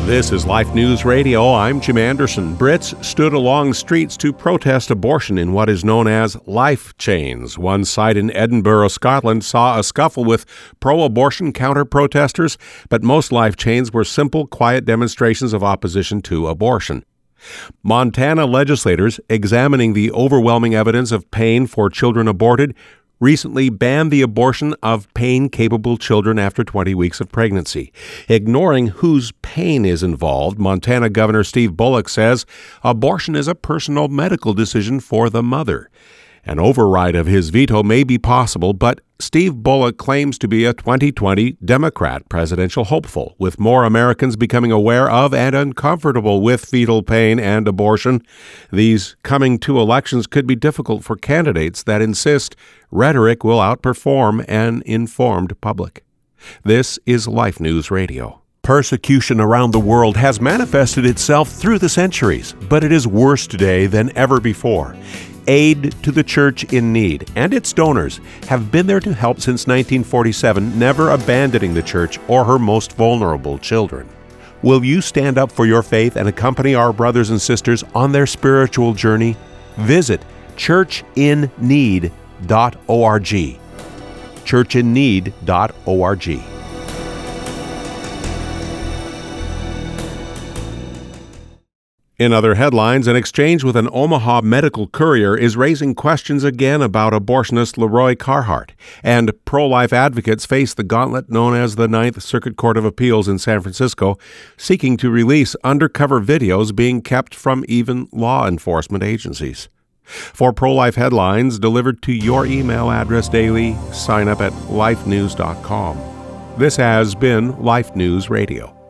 This is Life News Radio. I'm Jim Anderson. Brits stood along streets to protest abortion in what is known as life chains. One site in Edinburgh, Scotland, saw a scuffle with pro-abortion counter-protesters, but most life chains were simple, quiet demonstrations of opposition to abortion. Montana legislators, examining the overwhelming evidence of pain for children aborted, recently banned the abortion of pain-capable children after 20 weeks of pregnancy. Ignoring whose pain is involved, Montana Governor Steve Bullock says abortion is a personal medical decision for the mother. An override of his veto may be possible, but Steve Bullock claims to be a 2020 Democrat presidential hopeful, with more Americans becoming aware of and uncomfortable with fetal pain and abortion. These coming two elections could be difficult for candidates that insist rhetoric will outperform an informed public. This is Life News Radio. Persecution around the world has manifested itself through the centuries, but it is worse today than ever before. Aid to the Church in Need and its donors have been there to help since 1947, never abandoning the Church or her most vulnerable children. Will you stand up for your faith and accompany our brothers and sisters on their spiritual journey? Visit churchinneed.org. churchinneed.org. In other headlines, an exchange with an Omaha medical courier is raising questions again about abortionist Leroy Carhart, and pro-life advocates face the gauntlet known as the Ninth Circuit Court of Appeals in San Francisco, seeking to release undercover videos being kept from even law enforcement agencies. For pro-life headlines delivered to your email address daily, sign up at lifenews.com. This has been Life News Radio.